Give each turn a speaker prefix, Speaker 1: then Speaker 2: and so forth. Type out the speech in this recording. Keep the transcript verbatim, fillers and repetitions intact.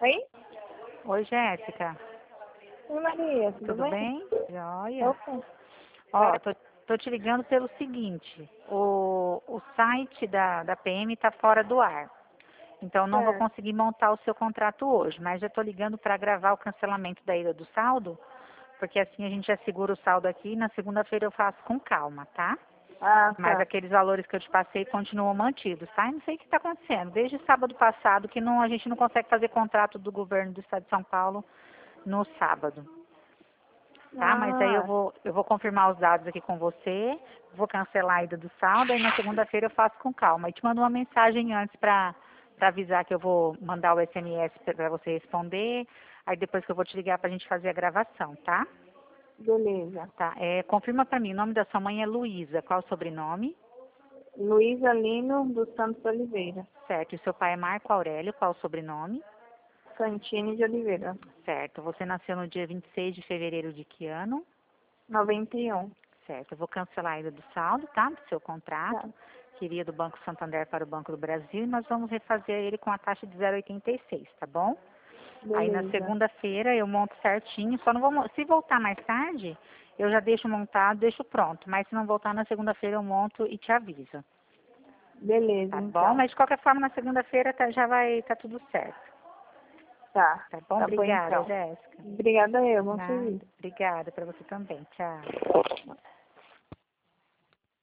Speaker 1: Oi?
Speaker 2: Oi, Jéssica.
Speaker 1: Oi, Maria, tudo,
Speaker 2: Tudo
Speaker 1: bem?
Speaker 2: bem? Joia.
Speaker 1: Opa.
Speaker 2: Ó, tô, tô te ligando pelo seguinte. O, o site da, da P M tá fora do ar. Então, não vou
Speaker 1: Certo.
Speaker 2: conseguir montar o seu contrato hoje. Mas já tô ligando para gravar o cancelamento da ida do saldo. Porque assim a gente já segura o saldo aqui e na segunda-feira eu faço com calma, tá?
Speaker 1: Ah,
Speaker 2: Mas
Speaker 1: tá.
Speaker 2: aqueles valores que eu te passei continuam mantidos, tá? E não sei o que está acontecendo. Desde sábado passado que não, a gente não consegue fazer contrato do governo do estado de São Paulo no sábado. Tá? Mas aí eu
Speaker 1: Ah,
Speaker 2: vou, eu vou confirmar os dados aqui com você, vou cancelar a ida do saldo, aí na segunda-feira eu faço com calma. E te mando uma mensagem antes para para avisar que eu vou mandar o S M S para você responder, aí depois que eu vou te ligar para a gente fazer a gravação, tá?
Speaker 1: beleza.
Speaker 2: Tá, é, confirma para mim, o nome da sua mãe é Luísa, qual o sobrenome?
Speaker 1: Luísa Lino dos Santos Oliveira.
Speaker 2: Certo, e seu pai é Marco Aurélio, qual o sobrenome?
Speaker 1: Santini de Oliveira.
Speaker 2: Certo, você nasceu no dia vinte e seis de fevereiro de que ano?
Speaker 1: noventa e um.
Speaker 2: Certo, eu vou cancelar a ida do saldo, tá? Do seu contrato,
Speaker 1: Tá.
Speaker 2: que iria do Banco Santander para o Banco do Brasil, e nós vamos refazer ele com a taxa de zero vírgula oitenta e seis, tá bom? Aí na
Speaker 1: Beleza.
Speaker 2: segunda-feira eu monto certinho, só não vou, mo- se voltar mais tarde, eu já deixo montado, deixo pronto, mas se não voltar na segunda-feira eu monto e te aviso,
Speaker 1: Beleza,
Speaker 2: tá bom?
Speaker 1: então.
Speaker 2: Mas de qualquer forma na segunda-feira tá- já vai, tá tudo certo,
Speaker 1: Tá.
Speaker 2: tá bom?
Speaker 1: Tá bom,
Speaker 2: Obrigada,
Speaker 1: então.
Speaker 2: Jéssica.
Speaker 1: Obrigada eu, bom
Speaker 2: Nada,
Speaker 1: serviço.
Speaker 2: obrigada para você também, tchau.